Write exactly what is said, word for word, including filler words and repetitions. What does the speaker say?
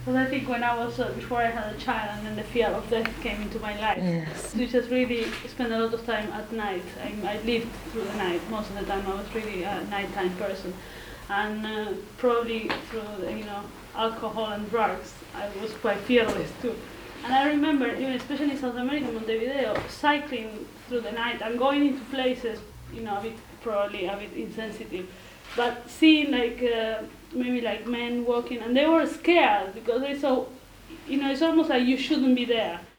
Because I think when I was, uh, before I had a child and then the fear of death came into my life, Yes. we just really spent a lot of time at night. I, I lived through the night. Most of the time I was really a nighttime person. And uh, probably through, the, you know, alcohol and drugs, I was quite fearless too. And I remember, even especially in South America, Montevideo, cycling through the night and going into places, you know, a bit, probably a bit insensitive, but seeing like, uh, maybe like men walking, and they were scared because they saw, you know, it's almost like you shouldn't be there.